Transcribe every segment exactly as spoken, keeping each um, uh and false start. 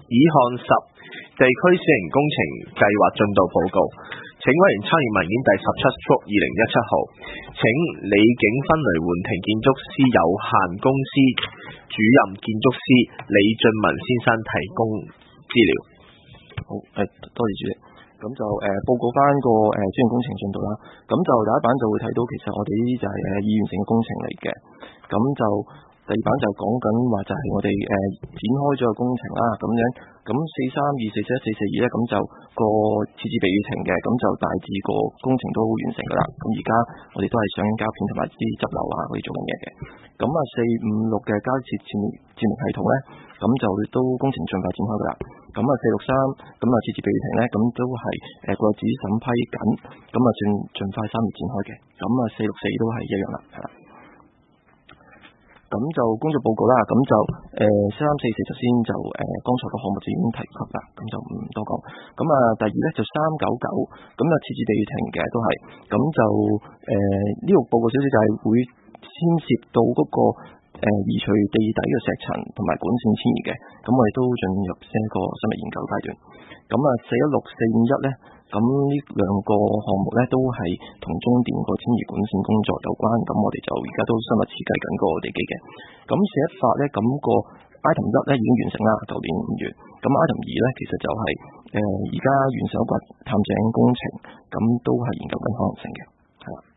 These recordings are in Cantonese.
已看十地區小型工程計劃進度報告，請委員參閱文件第十七幅二零一七號。請李景芬雷緩庭建築師有限公司主任建築師李俊文先生提供資料。 好，誒，多謝主席。咁就誒、呃、報告翻個誒專項工程進度啦。咁就第一版就會睇到，其實我哋呢啲就係誒已完成嘅工程嚟嘅。咁就第二版就講緊話就係我哋誒、呃、展開咗個工程啦。咁樣咁四三二四四一四四二咧，咁就個設置備預庭嘅，咁就大致個工程都完成噶啦。咁而家我哋都係上緊膠片同埋啲執漏啊，可以做緊嘢嘅。咁啊四五六嘅交接節節目系統咧，咁就都工程盡快展開噶啦。咁啊四六三咁啊設置備預庭咧，咁都係誒個指審批緊，咁啊盡盡快三月展開嘅。咁啊四六四都係一樣啦，係啦。咁就工作報告啦，咁就誒三四四頭先就誒、呃、剛才個項目就已經提及啦，咁就唔多講。咁啊第二咧就三九九，咁啊設置備預庭嘅都係，咁就誒呢個報告少少就係會牽涉到嗰、那個誒、呃、移除地底嘅石層同埋管線遷移嘅，咁我哋都進入先一個深入研究階段。咁啊四一六四五一咧，咁呢兩個項目咧都係同中電個遷移管線工作有關，咁我哋就而家都深入設計緊個地基嘅。咁四一八咧，咁、那個 item 一咧已經完成啦，舊年五月。咁 item 二咧，其實就係誒而家完成一個探井工程，咁都係研究緊可能性嘅，係啦。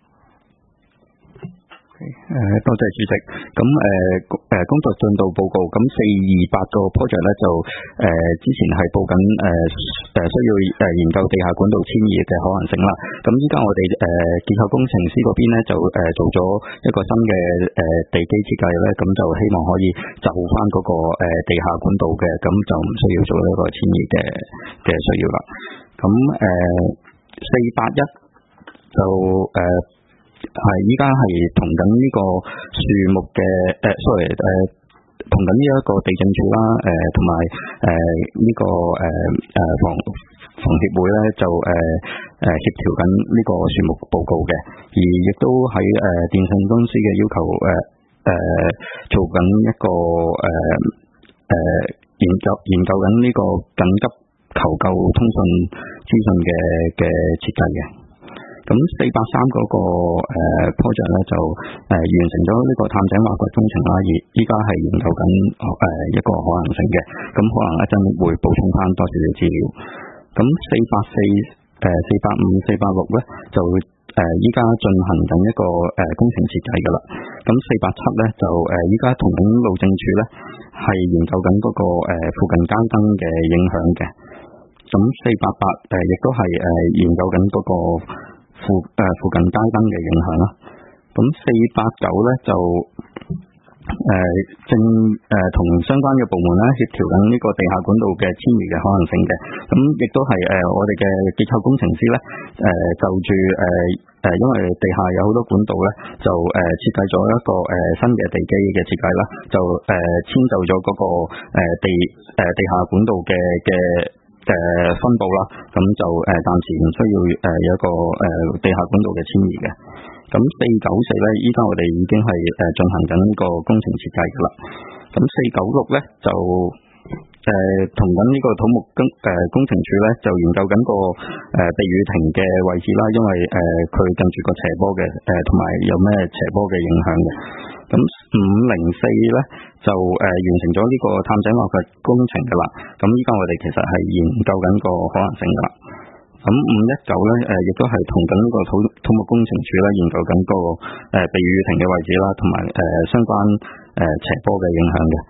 誒，多謝主席。咁誒誒工作進度報告，咁四二八個 project 咧就誒、呃、之前係報緊誒誒需要誒研究地下管道遷移嘅可能性啦。咁依家我哋誒、呃、結構工程師嗰邊咧就誒、呃、做咗一個新嘅誒、呃、地基設計咧，咁就希望可以就翻嗰個誒地下管道嘅，咁就唔需要做一個遷移嘅嘅需要啦。咁誒四八一就誒。呃係依家係同緊呢個樹木嘅誒、呃、sorry 誒、呃，同緊呢一個地政署啦，誒同埋誒呢個誒誒房房協會咧就誒誒協調緊呢個樹木報告嘅，而亦都喺誒、呃、電信公司嘅要求誒誒、呃、做緊一個誒誒、呃、研究研究緊呢個緊急求救通訊資訊嘅嘅設計嘅。咁四八三嗰個誒 project 咧就誒、呃、完成咗呢個探井挖掘工程啦，而依家係研究緊誒、呃、一個可能性嘅，咁可能一陣會補充翻多少少資料。咁四八四誒四八五四八六咧就誒依家進行緊一個誒、呃、工程設計噶啦。咁四八七咧就誒依家同緊路政署咧係研究緊嗰、那個誒、呃、附近街燈嘅影響嘅。咁四八八誒亦都係誒研究緊嗰、那個。附誒附近街燈嘅影響啦，咁四八九咧就誒正誒同相關嘅部門咧協調緊呢個地下管道嘅遷移嘅可能性嘅，咁亦都係誒我哋嘅結構工程師咧誒就住誒誒因為地下有好多管道咧，就誒設計咗一個誒新嘅地基嘅設計啦，就誒遷就咗嗰個誒地誒地下管道嘅嘅。誒分佈啦，咁就誒暫時唔需要誒有一個誒地下管道嘅遷移嘅。咁四九四咧，依家我哋已經係誒進行緊呢個工程設計噶啦。咁四九六咧就誒同緊呢個土木工誒工程署咧就研究緊個誒避雨亭嘅位置啦，因為誒佢近住個斜坡嘅誒，同埋有咩斜坡嘅影響嘅。咁五零四咧就誒、呃、完成咗呢個探井挖掘工程噶啦，咁依家我哋其實係研究緊個可能性噶啦。咁五一九咧誒亦都係同緊呢個土土木工程署咧研究緊個誒避雨亭嘅位置啦，同埋誒相關誒、呃、斜坡嘅影響嘅。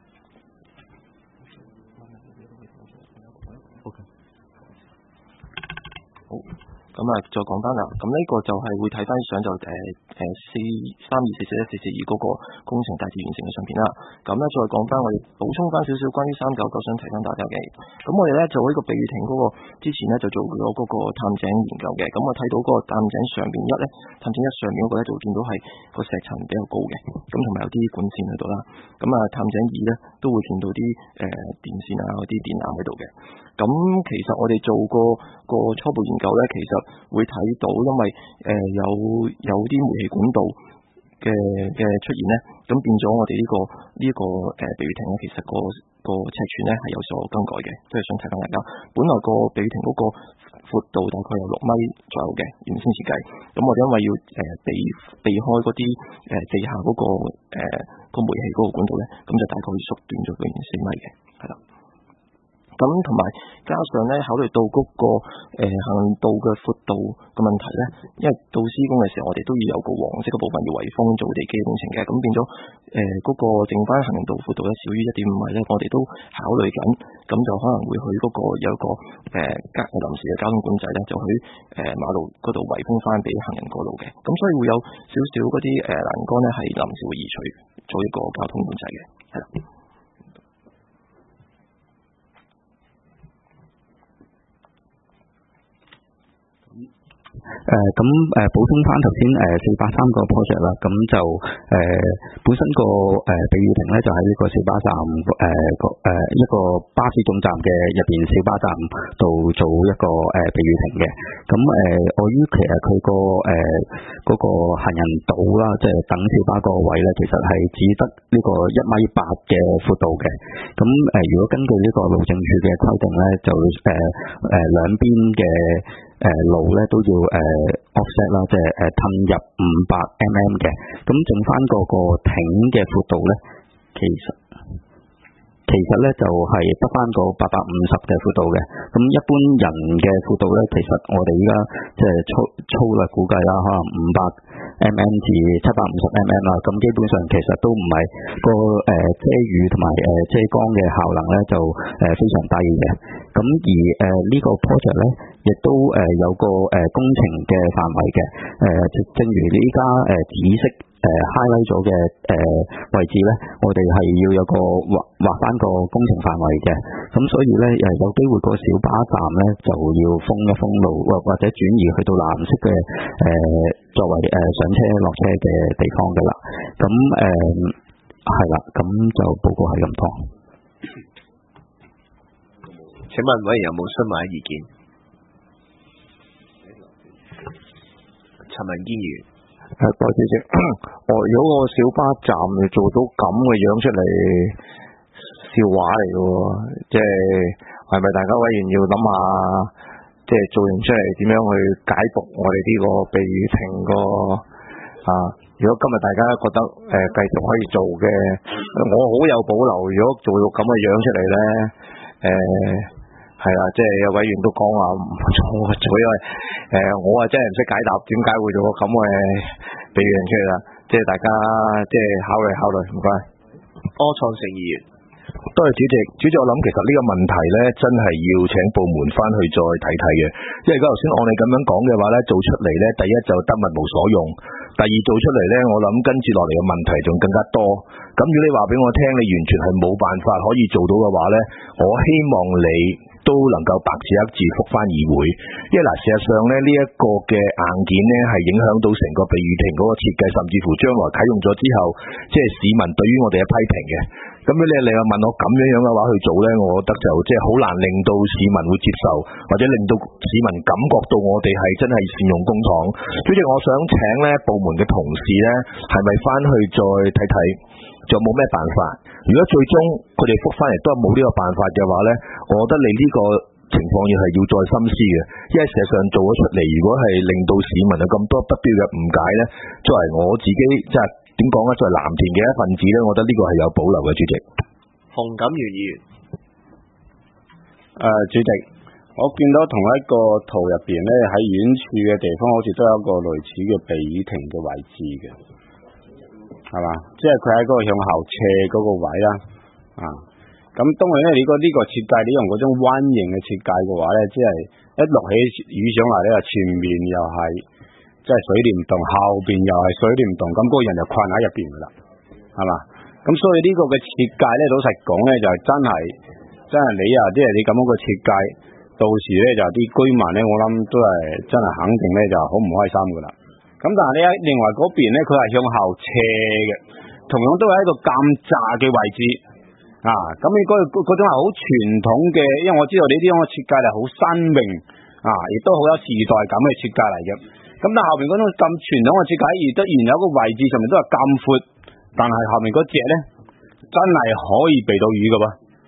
咁啊，再講翻啦。咁呢個就係會睇翻相，就誒誒四三二四四一四四二嗰個工程大致完成嘅相片啦。咁咧再講翻，我哋補充翻少少關於三九九，想提翻大家嘅。咁我哋咧做呢個避雨亭嗰個之前咧就做咗嗰個探井研究嘅。咁我睇到嗰個探井上邊一咧，探井一上面嗰個咧就會見到係個石層比較高嘅，咁同埋有啲管線喺度啦。咁啊，探井二咧都會見到啲誒、呃、電線啊嗰啲電纜喺度嘅。咁其實我哋做過個初步研究咧，其實會睇到，因為誒、呃、有有啲煤氣管道嘅嘅出現咧，咁變咗我哋呢、這個呢一、這個誒避雨亭咧，其實個個尺寸咧係有所更改嘅，都係想提翻大家。本來個避雨亭嗰個闊度大概有六米左右嘅原先設計，咁我哋因為要誒、呃、避避開嗰啲誒地下嗰、那個誒、呃、個煤氣嗰個管道咧，咁就大概縮短咗佢四米嘅，係啦。咁同埋加上咧，考慮到嗰、那個誒、呃、行道嘅闊度嘅問題咧，因為到施工嘅時候，我哋都要有個黃色嘅部分要圍封做地基工程嘅，咁變咗誒嗰個剩翻行道闊度咧少於一點五米咧，我哋都考慮緊，咁就可能會去嗰個有一個誒隔臨時嘅交通管制咧，就去誒、呃、馬路嗰度圍封翻俾行人過路嘅，咁所以會有少少嗰啲誒欄杆咧係臨時會移除做一個交通管制嘅，係啦。 誒咁誒補充翻頭先誒四八三個 project 啦，咁就誒、呃、本身個誒避雨亭咧就喺呢個小巴站誒個誒一個巴士總站嘅入邊小巴站度做一個誒避雨亭嘅。咁誒礙於其實佢個誒嗰個行人道啦，即係等小巴個位咧，其實係只得呢個一米八嘅闊度嘅。咁誒如果根據呢個路政署嘅規定咧，就誒誒兩邊嘅誒、呃、路咧都要誒、呃、offset 啦，即係誒褪入五百 mm 嘅，咁剩翻嗰個艇嘅闊度咧，其實其實咧就係得翻個八百五十嘅闊度嘅。咁一般人嘅闊度咧，其實我哋依家即係粗粗略估計啦，可能五百 mm 至七百五十 mm 啦。咁基本上其實都唔係個誒、呃、遮雨同埋誒遮光嘅效能咧，就誒、呃、非常低嘅。咁而誒、呃這個、呢個 project 咧，亦都誒、呃、有個誒、呃、工程嘅範圍嘅。誒、呃、正如呢家誒紫色誒 highlight 咗嘅誒位置咧，我哋係要有個劃劃翻個工程範圍嘅。咁所以咧誒有機會個小巴站咧就要封一封路，或或者轉移去到藍色嘅誒、呃、作為誒、呃、上車落車嘅地方㗎啦。咁誒係啦，咁、呃、就報告係咁多。 請問委員有冇詢問意見？陳文堅議員， 誒，代主席，哦，如果個小巴站做到咁嘅樣出嚟，笑話嚟嘅，即係係咪大家委員要諗下，即係做完出嚟點樣去解讀我哋呢個避雨亭個啊？如果今日大家覺得誒繼、呃、續可以做嘅，我好有保留。如果做到咁嘅樣出嚟咧，誒、呃。係啦，即係有委員都講話唔錯，因為誒我啊真係唔識解答點解會做個咁嘅避雨亭出嚟啦，即係大家即係考慮考慮，唔該。 柯創盛議員， 多謝主席。主席，我諗其實呢個問題咧，真係要請部門翻去再睇睇嘅，因為如果頭先按你咁樣講嘅話咧，做出嚟咧，第一就得物無所用，第二做出嚟咧，我諗跟住落嚟嘅問題仲更加多。咁如果你話俾我聽，你完全係冇辦法可以做到嘅話咧，我希望你都能夠白紙一字覆翻議會，因為嗱，事實上咧呢一個嘅硬件咧係影響到成個避雨亭嗰個設計，甚至乎將來啟用咗之後，即係市民對於我哋嘅批評嘅。咁你你又問我咁樣樣嘅話去做咧，我覺得就即係好難令到市民會接受，或者令到市民感覺到我哋係真係善用公帑。主席，我想請咧部門嘅同事咧，係咪翻去再睇睇？仲有冇咩辦法？如果最終佢哋覆翻嚟都係冇呢個辦法嘅話咧，我覺得你呢個情況要係要再深思嘅，因為事實上做咗出嚟，如果係令到市民有咁多不必要嘅誤解咧，作為我自己即係點講咧，作為藍田嘅一份子咧，我覺得呢個係有保留嘅。主席， 馮錦源議員， 誒、呃，主席，我見到同一個圖入邊咧，喺遠處嘅地方，好似都有一個類似嘅避雨亭嘅位置嘅。係嘛？即係佢喺嗰個向後斜嗰個位啦，啊！咁當然咧，你個呢個設計，你用嗰種彎形嘅設計嘅話咧，即係一落起雨上嚟咧，前面又係即係水簾洞，後邊又係水簾洞，咁嗰個人就困喺入邊噶啦，係嘛？咁所以呢個嘅設計咧，老實講咧，就係真係真係你啊，即係你咁樣嘅設計，到時咧就啲居民咧，我諗都係真係肯定咧就好唔開心噶啦。咁但係你喺另外嗰邊咧，佢係向後斜嘅，同樣都係一個咁窄嘅位置啊！咁你嗰嗰種係好傳統嘅，因為我知道你呢種嘅設計係好新穎啊，亦都好有時代感嘅設計嚟嘅。咁但係後邊嗰種咁傳統嘅設計，而得然有個位置上面都係咁闊，但係後面嗰隻咧真係可以避到雨嘅噃。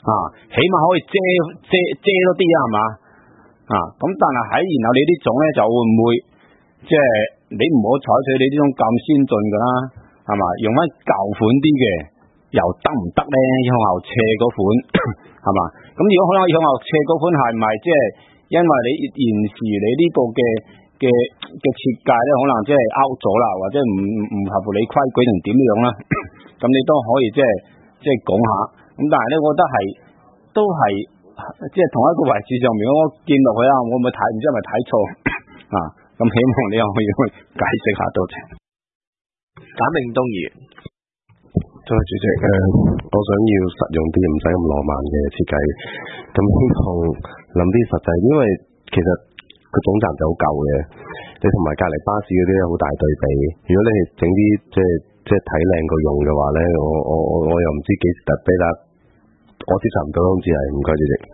啊，起碼可以遮遮遮多啲啊，係嘛啊？咁但係喺然後你呢種咧就會唔會即係你唔好採取你呢種咁先進噶啦，係嘛？用翻舊款啲嘅又得唔得咧？向後斜嗰款係嘛？咁如果可能向後斜嗰款係唔係即係因為你現時你呢個嘅嘅嘅設計咧，可能即係 out 咗啦，或者唔唔合乎你規矩定點樣啦？咁你都可以即係即係講下。咁但係咧，我覺得係都係即係同一個位置上面，我見落去啊，我咪睇唔知係咪睇錯啊？咁希望你又可以去解釋下多謝。 簡明東議員， 多謝主席。誒、呃，我想要實用啲，唔使咁浪漫嘅設計。咁希望諗啲實際，因為其實個總站就好舊嘅，你同埋隔離巴士嗰啲好大對比。如果你係整啲即係即係睇靚個用嘅話咧，我我我我又唔知幾時特別啦，我接受唔到，好似係唔該主席。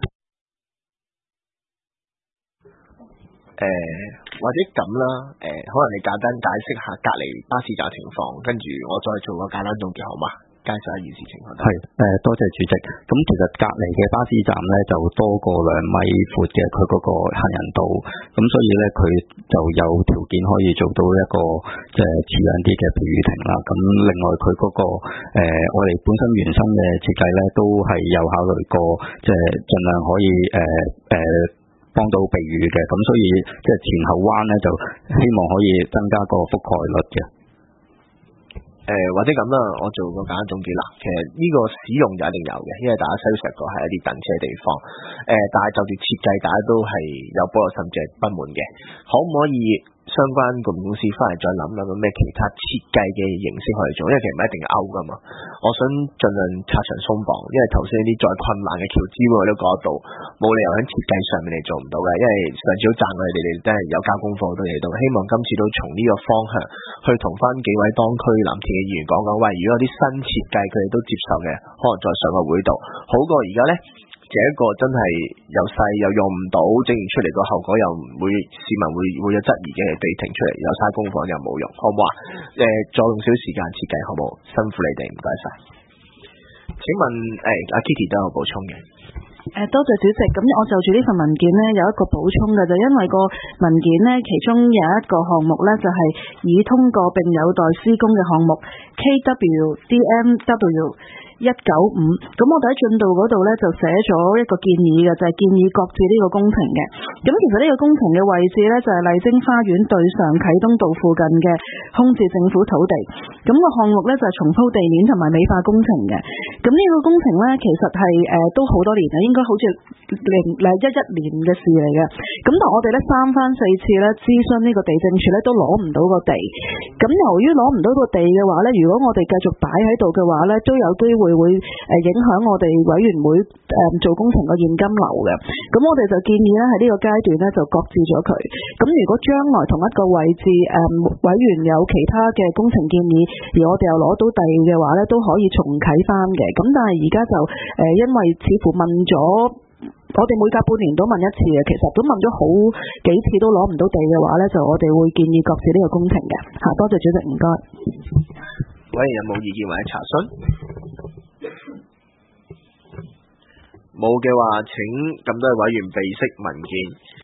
誒、呃、或者咁啦，誒、呃、可能你簡單解釋下隔離巴士站情況，跟住我再做個簡單總結好嘛？介紹下現時情況。 係誒、呃，多謝主席。咁其實隔離嘅巴士站咧就多過兩米闊嘅，佢嗰個行人道，咁所以咧佢就有條件可以做到一個即係似樣啲嘅避雨亭啦。咁另外佢嗰、那個誒、呃，我哋本身原生嘅設計咧都係有考慮過，即係盡量可以誒誒。呃呃幫到避雨嘅，咁所以即係前後彎咧，就希望可以增加個覆蓋率嘅。 誒、呃、或者咁啦，我做個簡單總結啦。其實呢個使用就一定有嘅，因為大家收石過係一啲等車嘅地方。誒、呃，但係就住設計，大家都係有保留甚至係不滿嘅。可唔可以相關個公司翻嚟再諗諗咩其他設計嘅形式可以做？因為其實唔一定勾噶嘛。我想盡量拆牆鬆綁，因為頭先啲再困難嘅橋枝我都講到，冇理由喺設計上面你做唔到嘅。因為上次都讚我哋，你哋真係有交功課好多嘢都，希望今次都從呢個方向去同翻幾位當區藍田嘅議員講講，喂，如果有啲新設計佢哋都接受嘅，可能再上個會度，好過而家呢，就一個真係又細又用唔到，整完出嚟個後果又唔會市民會會有質疑嘅地停出嚟，又嘥功課又冇用，好唔好啊？誒、呃，再用少時間設計，好唔好？辛苦你哋，唔該晒。請問誒，阿、欸、Kitty 都有補充嘅。 誒，多謝主席。咁我就住呢份文件呢，有一個補充嘅，就因為個文件呢，其中有一個項目呢，就係、是、已通過並有待施工嘅項目 K W D M W 一九五，咁我哋喺進度嗰度咧就寫咗一個建議嘅，就係、是、建議擱置呢個工程嘅。咁其實呢個工程嘅位置咧就係麗晶花園對上啟東道附近嘅空置政府土地。咁、那個項目咧就係重鋪地面同埋美化工程嘅。咁呢個工程咧其實係誒、呃、都好多年啦，應該好似零誒一一年嘅事嚟嘅。咁但我哋咧三番四次咧諮詢呢個地政處咧都攞唔到個地。咁由於攞唔到個地嘅話咧，如果我哋繼續擺喺度嘅話咧，都有機會會誒影響我哋委員會誒做工程嘅現金流嘅。咁我哋就建議咧喺呢個階段咧就擱置咗佢。咁如果將來同一個位置誒委員有其他嘅工程建議，而我哋又攞到地嘅話咧，都可以重啟翻嘅。咁但係而家就誒因為似乎問咗，我哋每隔半年都問一次嘅，其實都問咗好幾次都攞唔到地嘅話咧，就我哋會建議擱置呢個工程嘅。吓，多謝主席，唔該。 喂，有冇意見或者查詢？冇嘅話，請咁多位委員備悉文件。